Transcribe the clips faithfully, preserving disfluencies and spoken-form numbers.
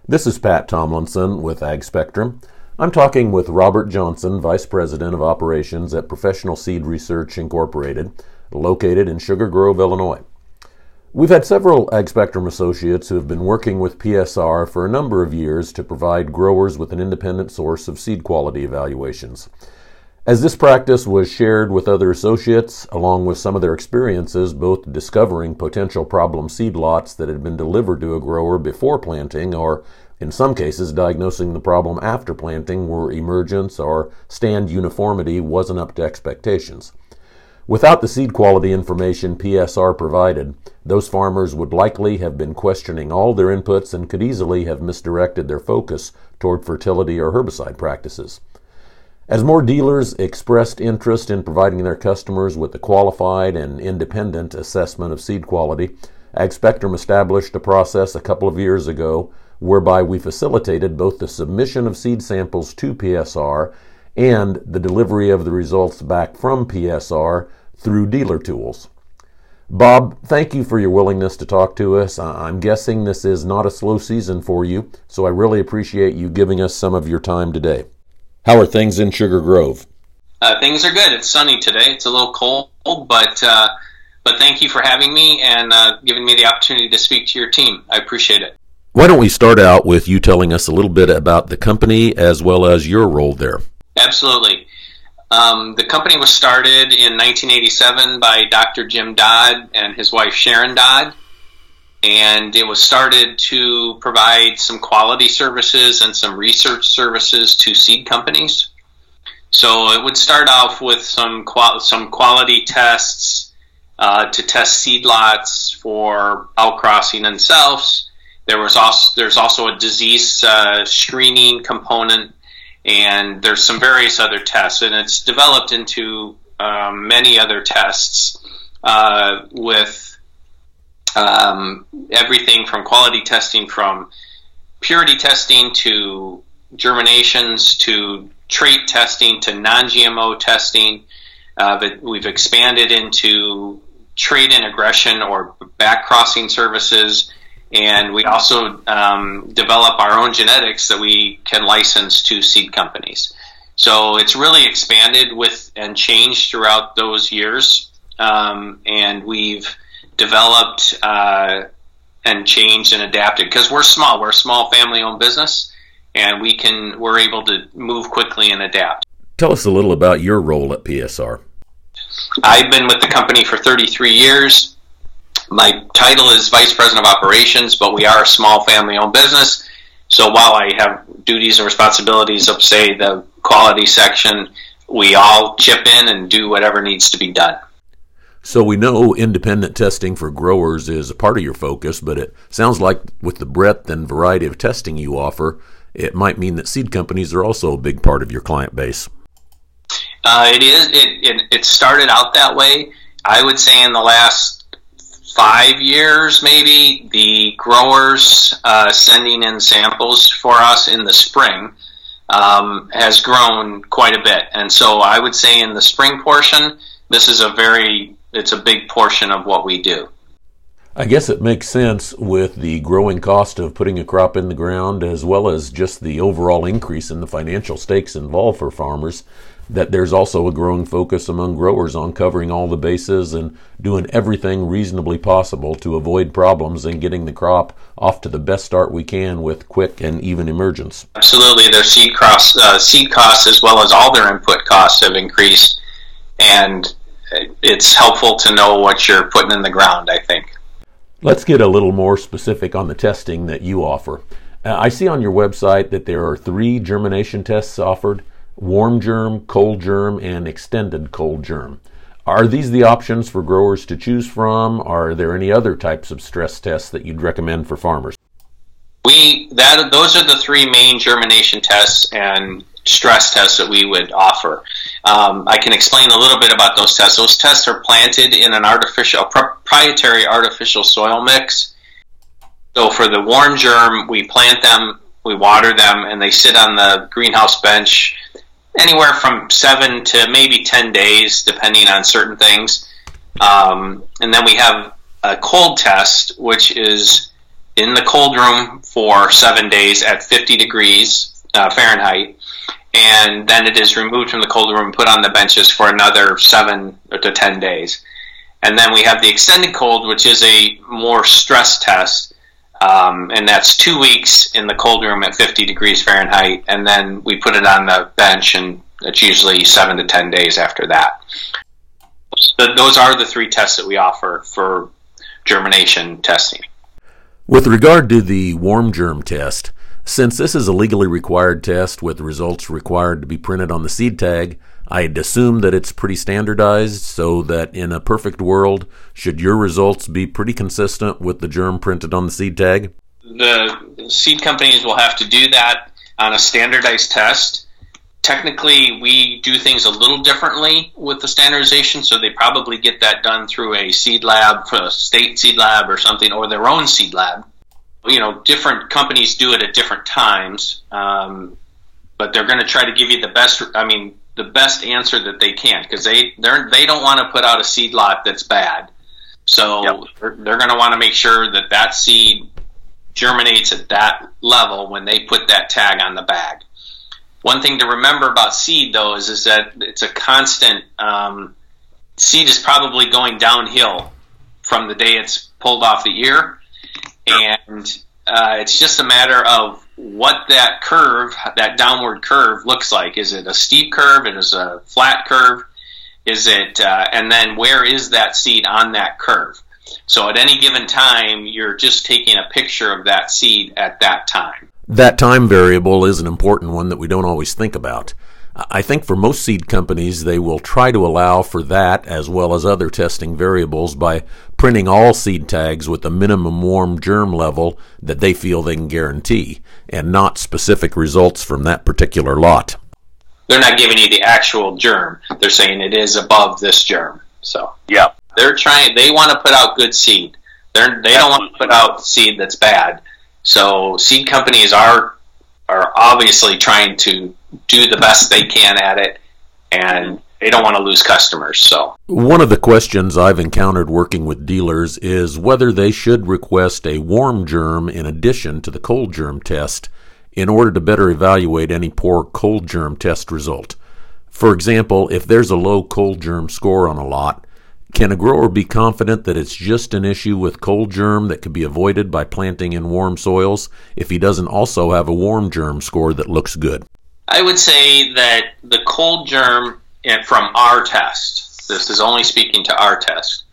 This is Pat Tomlinson with AgSpectrum. I'm talking with Robert Johnson, Vice President of Operations at Professional Seed Research Incorporated, located in Sugar Grove, Illinois. We've had several AgSpectrum associates who have been working with P S R for a number of years to provide growers with an independent source of seed quality evaluations. As this practice was shared with other associates, along with some of their experiences both discovering potential problem seed lots that had been delivered to a grower before planting, or in some cases diagnosing the problem after planting where emergence or stand uniformity wasn't up to expectations. Without the seed quality information P S R provided, those farmers would likely have been questioning all their inputs and could easily have misdirected their focus toward fertility or herbicide practices. As more dealers expressed interest in providing their customers with a qualified and independent assessment of seed quality, AgSpectrum established a process a couple of years ago whereby we facilitated both the submission of seed samples to P S R and the delivery of the results back from P S R through dealer tools. Bob, thank you for your willingness to talk to us. I'm guessing this is not a slow season for you, so I really appreciate you giving us some of your time today. How are things in Sugar Grove? Uh, things are good. It's sunny today. It's a little cold, but uh, but thank you for having me and uh, giving me the opportunity to speak to your team. I appreciate it. Why don't we start out with you telling us a little bit about the company as well as your role there? Absolutely. Um, the company was started in nineteen eighty-seven by Doctor Jim Dodd and his wife Sharon Dodd. And it was started to provide some quality services and some research services to seed companies. So it would start off with some qual- some quality tests uh, to test seed lots for outcrossing themselves. There was also there's also a disease uh, screening component, and there's some various other tests, and it's developed into um, many other tests uh, with. Um, everything from quality testing, from purity testing to germinations to trait testing to non-G M O testing. Uh, but we've expanded into trait integration or back-crossing services, and we also um, develop our own genetics that we can license to seed companies. So it's really expanded with and changed throughout those years, um, and we've developed uh, and changed and adapted because we're small. We're a small family-owned business, and we can we're able to move quickly and adapt. Tell us a little about your role at P S R. I've been with the company for thirty-three years. My title is Vice President of Operations, but we are a small family-owned business. So while I have duties and responsibilities of, say, the quality section, we all chip in and do whatever needs to be done. So we know independent testing for growers is a part of your focus, but it sounds like with the breadth and variety of testing you offer, it might mean that seed companies are also a big part of your client base. Uh, it is. It, it it started out that way. I would say in the last five years, maybe, the growers uh, sending in samples for us in the spring um, has grown quite a bit. And so I would say in the spring portion, this is a very It's a big portion of what we do. I guess it makes sense with the growing cost of putting a crop in the ground, as well as just the overall increase in the financial stakes involved for farmers, that there's also a growing focus among growers on covering all the bases and doing everything reasonably possible to avoid problems and getting the crop off to the best start we can with quick and even emergence. Absolutely. Their seed costs, uh, seed costs as well as all their input costs have increased, and it's helpful to know what you're putting in the ground, I think. Let's get a little more specific on the testing that you offer. Uh, I see on your website that there are three germination tests offered: warm germ, cold germ, and extended cold germ. Are these the options for growers to choose from? Are there any other types of stress tests that you'd recommend for farmers? We that those are the three main germination tests and stress tests that we would offer. Um, I can explain a little bit about those tests. Those tests are planted in an artificial, a proprietary artificial soil mix. So for the warm germ, we plant them, we water them, and they sit on the greenhouse bench anywhere from seven to maybe ten days, depending on certain things. Um, and then we have a cold test, which is in the cold room for seven days at fifty degrees uh, Fahrenheit, and then it is removed from the cold room and put on the benches for another seven to ten days. And then we have the extended cold, which is a more stress test, um, and that's two weeks in the cold room at fifty degrees Fahrenheit, and then we put it on the bench, and it's usually seven to ten days after that. So those are the three tests that we offer for germination testing. With regard to the worm germ test, since this is a legally required test with results required to be printed on the seed tag, I'd assume that it's pretty standardized, so that in a perfect world, should your results be pretty consistent with the germ printed on the seed tag? The seed companies will have to do that on a standardized test. Technically, we do things a little differently with the standardization, so they probably get that done through a seed lab, a state seed lab or something, or their own seed lab. You know, different companies do it at different times, um, but they're going to try to give you the best, I mean, the best answer that they can, because they they're, they don't want to put out a seed lot that's bad. So yep. they're, they're going to want to make sure that that seed germinates at that level when they put that tag on the bag. One thing to remember about seed, though, is, is that it's a constant, um, seed is probably going downhill from the day it's pulled off the ear, and uh, it's just a matter of what that curve, that downward curve looks like. Is it a steep curve? Is it a flat curve? Is it, uh, and then where is that seed on that curve? So at any given time, you're just taking a picture of that seed at that time. That time variable is an important one that we don't always think about. I think for most seed companies, they will try to allow for that as well as other testing variables by printing all seed tags with a minimum worm germ level that they feel they can guarantee, and not specific results from that particular lot. They're not giving you the actual germ. They're saying it is above this germ. So yeah, they're trying. They want to put out good seed. They're, they don't want to put out seed that's bad. So seed companies are are obviously trying to do the best they can at it, and they don't want to lose customers. So one of the questions I've encountered working with dealers is whether they should request a warm germ in addition to the cold germ test in order to better evaluate any poor cold germ test result. For example, if there's a low cold germ score on a lot, can a grower be confident that it's just an issue with cold germ that could be avoided by planting in warm soils if he doesn't also have a warm germ score that looks good? I would say that the cold germ from our test, this is only speaking to our test,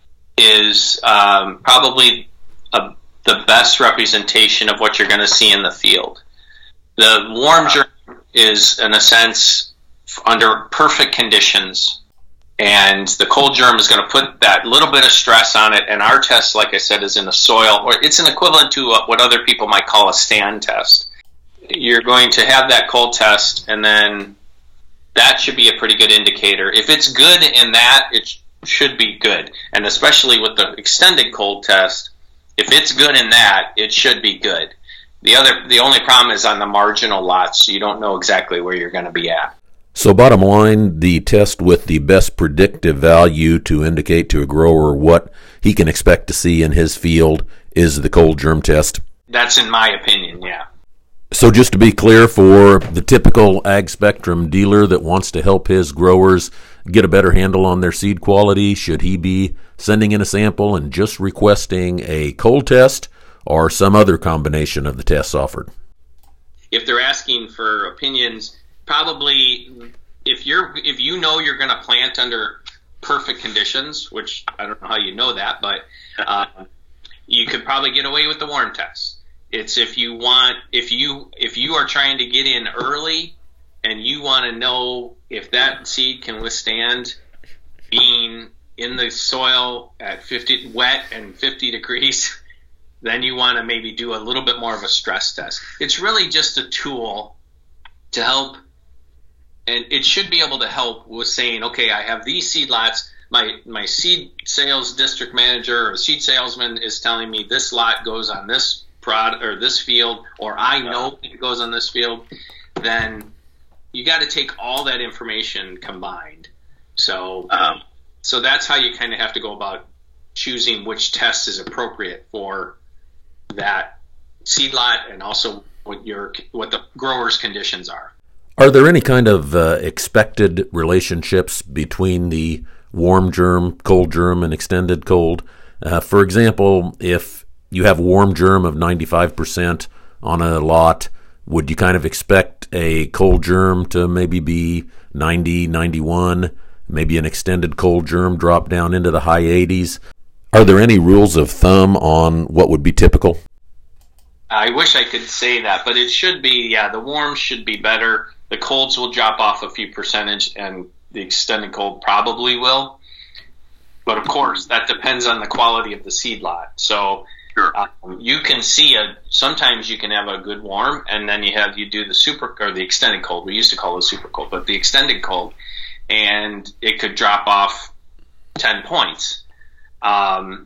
is um, probably a, the best representation of what you're going to see in the field. The warm germ is, in a sense, under perfect conditions, and the cold germ is going to put that little bit of stress on it, and our test, like I said, is in the soil, or it's an equivalent to what other people might call a stand test. You're going to have that cold test, and then that should be a pretty good indicator. If it's good in that, it should be good, and especially with the extended cold test, if it's good in that, it should be good. The other, the only problem is on the marginal lots, you don't know exactly where you're going to be at. So bottom line, the test with the best predictive value to indicate to a grower what he can expect to see in his field is the cold germ test. That's in my opinion, yeah. So just to be clear, for the typical AgSpectrum dealer that wants to help his growers get a better handle on their seed quality, should he be sending in a sample and just requesting a cold test or some other combination of the tests offered? If they're asking for opinions, probably if you're if you know you're going to plant under perfect conditions, which I don't know how you know that, but uh, you could probably get away with the warm test. It's if you want if you if you are trying to get in early and you want to know if that seed can withstand being in the soil at fifty wet and fifty degrees, then you want to maybe do a little bit more of a stress test. It's really just a tool to help. And it should be able to help with saying, okay, I have these seed lots. My my seed sales district manager or seed salesman is telling me this lot goes on this prod or this field, or I know it goes on this field. Then you got to take all that information combined. So um, so that's how you kind of have to go about choosing which test is appropriate for that seed lot and also what your what the grower's conditions are. Are there any kind of uh, expected relationships between the warm germ, cold germ, and extended cold? Uh, for example, if you have warm germ of ninety-five percent on a lot, would you kind of expect a cold germ to maybe be ninety, ninety-one, maybe an extended cold germ drop down into the high eighties? Are there any rules of thumb on what would be typical? I wish I could say that, but it should be, yeah, the warms should be better. The colds will drop off a few percentage, and the extended cold probably will. But of course, that depends on the quality of the seed lot. So sure. um, you can see a, sometimes you can have a good warm, and then you have, you do the super, or the extended cold. We used to call it super cold, but the extended cold, and it could drop off ten points. Um,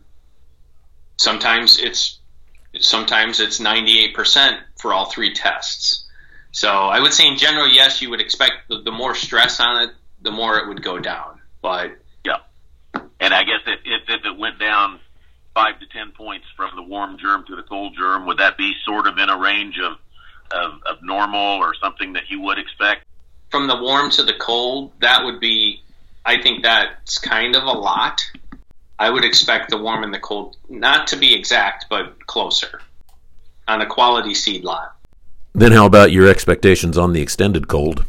sometimes it's, sometimes it's ninety-eight percent for all three tests. So I would say in general, yes, you would expect the, the more stress on it, the more it would go down. But yeah, and I guess if, if, if it went down five to ten points from the warm germ to the cold germ, would that be sort of in a range of, of, of normal or something that you would expect? From the warm to the cold, that would be, I think that's kind of a lot. I would expect the warm and the cold not to be exact, but closer on a quality seed lot. Then how about your expectations on the extended cold?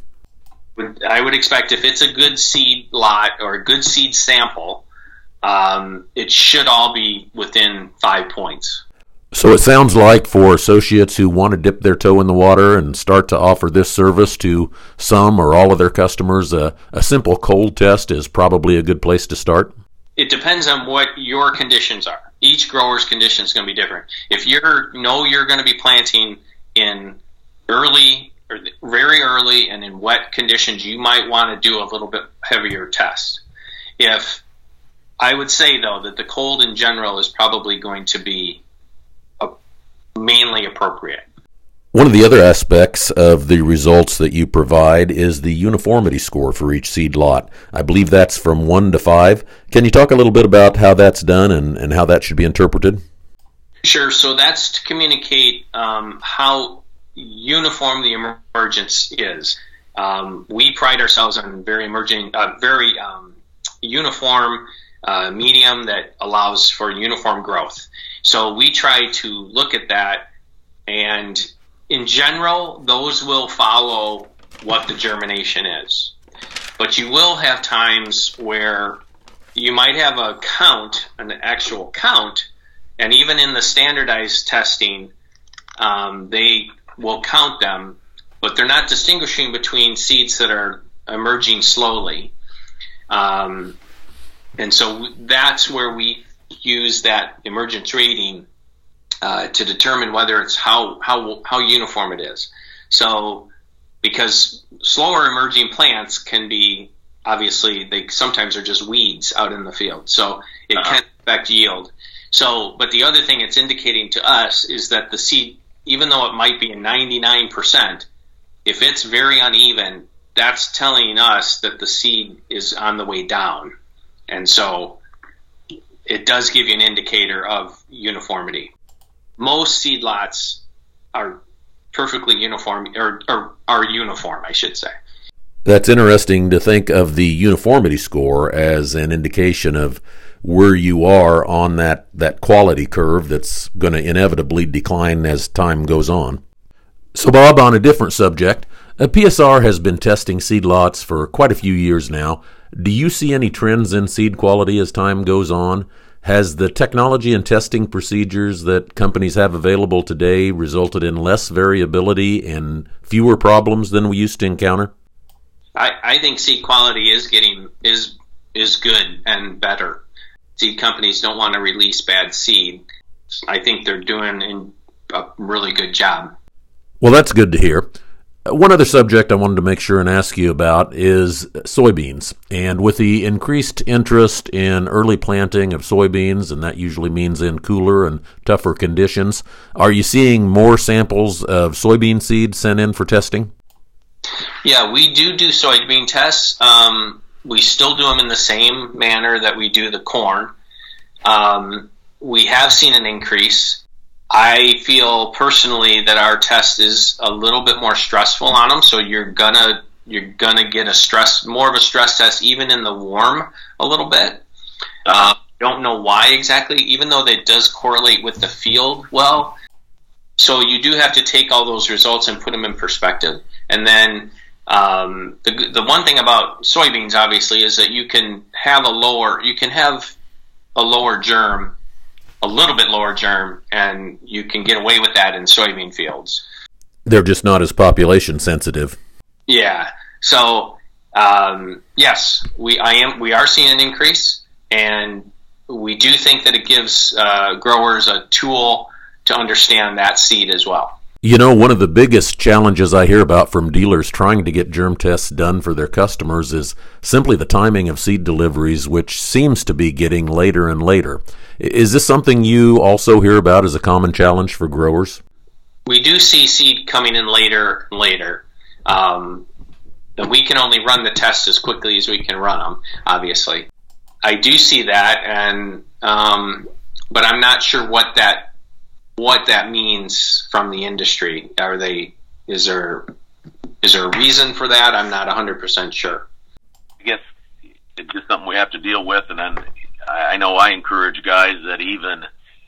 I would expect if it's a good seed lot or a good seed sample, um, it should all be within five points. So it sounds like for associates who want to dip their toe in the water and start to offer this service to some or all of their customers, uh, a simple cold test is probably a good place to start. It depends on what your conditions are. Each grower's condition is going to be different. If you know you're going to be planting in early or very early and in wet conditions, you might want to do a little bit heavier test. If I would say, though, that the cold in general is probably going to be a, mainly appropriate. One of the other aspects of the results that you provide is the uniformity score for each seed lot. I believe that's from one to five. Can you talk a little bit about how that's done and, and how that should be interpreted? Sure. So that's to communicate um, how uniform the emergence is. Um, we pride ourselves on very emerging, uh, very um, uniform uh, medium that allows for uniform growth. So we try to look at that, and in general, those will follow what the germination is. But you will have times where you might have a count, an actual count, and even in the standardized testing, um, they will count them, but they're not distinguishing between seeds that are emerging slowly. Um, and so that's where we use that emergence rating Uh, to determine whether it's how, how how uniform it is. So, because slower emerging plants can be, obviously, they sometimes are just weeds out in the field. So it uh-huh. can affect yield. So, but the other thing it's indicating to us is that the seed, even though it might be a ninety-nine percent, if it's very uneven, that's telling us that the seed is on the way down. And so it does give you an indicator of uniformity. Most seed lots are perfectly uniform, or, or are uniform, I should say. That's interesting to think of the uniformity score as an indication of where you are on that, that quality curve that's going to inevitably decline as time goes on. So, Bob, on a different subject, P S R has been testing seed lots for quite a few years now. Do you see any trends in seed quality as time goes on? Has the technology and testing procedures that companies have available today resulted in less variability and fewer problems than we used to encounter? I, I think seed quality is getting is is good and better. Seed companies don't want to release bad seed. I think they're doing a really good job. Well, that's good to hear. One other subject I wanted to make sure and ask you about is soybeans. And with the increased interest in early planting of soybeans, and that usually means in cooler and tougher conditions, are you seeing more samples of soybean seed sent in for testing? Yeah, we do do soybean tests. Um, we still do them in the same manner that we do the corn. Um, we have seen an increase. I feel personally that our test is a little bit more stressful on them, so you're gonna you're gonna get a stress more of a stress test even in the warm a little bit. Uh, don't know why exactly, even though that does correlate with the field well. So you do have to take all those results and put them in perspective. And then um, the the one thing about soybeans, obviously, is that you can have a lower you can have a lower germ, a little bit lower germ, and you can get away with that in soybean fields. They're just not as population sensitive. Yeah. So um, yes, we I am we are seeing an increase, and we do think that it gives uh, growers a tool to understand that seed as well. You know, one of the biggest challenges I hear about from dealers trying to get germ tests done for their customers is simply the timing of seed deliveries, which seems to be getting later and later. Is this something you also hear about as a common challenge for growers? We do see seed coming in later and later. Um, and we can only run the tests as quickly as we can run them, obviously. I do see that, and um, but I'm not sure what that what that means from the industry. Are they is there is there a reason for that? I'm not one hundred percent sure. I guess it's just something we have to deal with, and then I know I encourage guys that even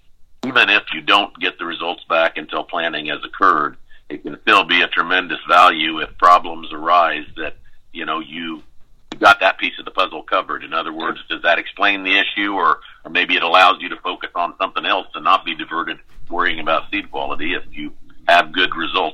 even if you don't get the results back until planting has occurred, it can still be a tremendous value if problems arise that, you know, you got that piece of the puzzle covered. In other words, does that explain the issue, or, or maybe it allows you to focus on something else and not be diverted worrying about seed quality if you have good results?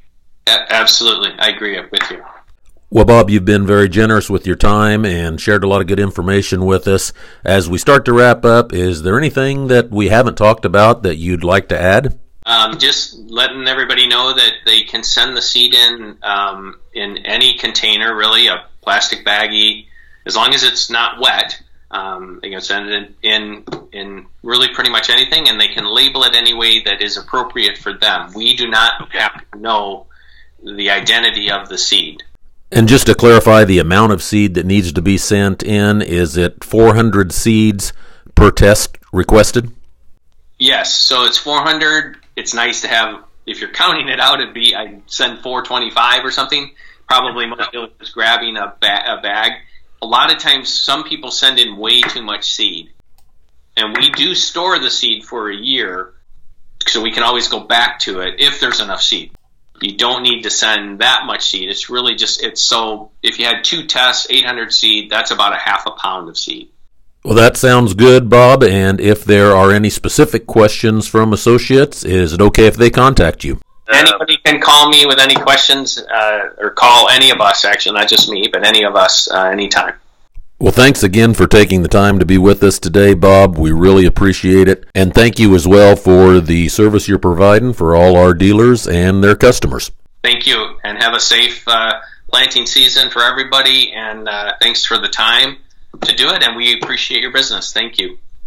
Absolutely. I agree with you. Well, Bob, you've been very generous with your time and shared a lot of good information with us. As we start to wrap up, is there anything that we haven't talked about that you'd like to add? Um, just letting everybody know that they can send the seed in um, in any container, really, a plastic baggie, as long as it's not wet. Um, they can send it in, in in really pretty much anything, and they can label it any way that is appropriate for them. We do not have to know the identity of the seed. And just to clarify, the amount of seed that needs to be sent in, is it four hundred seeds per test requested? Yes, so it's four hundred. It's nice to have, if you're counting it out, it'd be, I'd send four twenty-five or something. Probably most people just grabbing a, ba- a bag. A lot of times, some people send in way too much seed. And we do store the seed for a year, so we can always go back to it if there's enough seed. You don't need to send that much seed. It's really just, it's so, if you had two tests, eight hundred seed, that's about a half a pound of seed. Well, that sounds good, Bob. And if there are any specific questions from associates, is it okay if they contact you? Anybody can call me with any questions, uh, or call any of us, actually, not just me, but any of us uh, anytime. Well, thanks again for taking the time to be with us today, Bob. We really appreciate it. And thank you as well for the service you're providing for all our dealers and their customers. Thank you, and have a safe uh, planting season for everybody, and uh, thanks for the time to do it, and we appreciate your business. Thank you.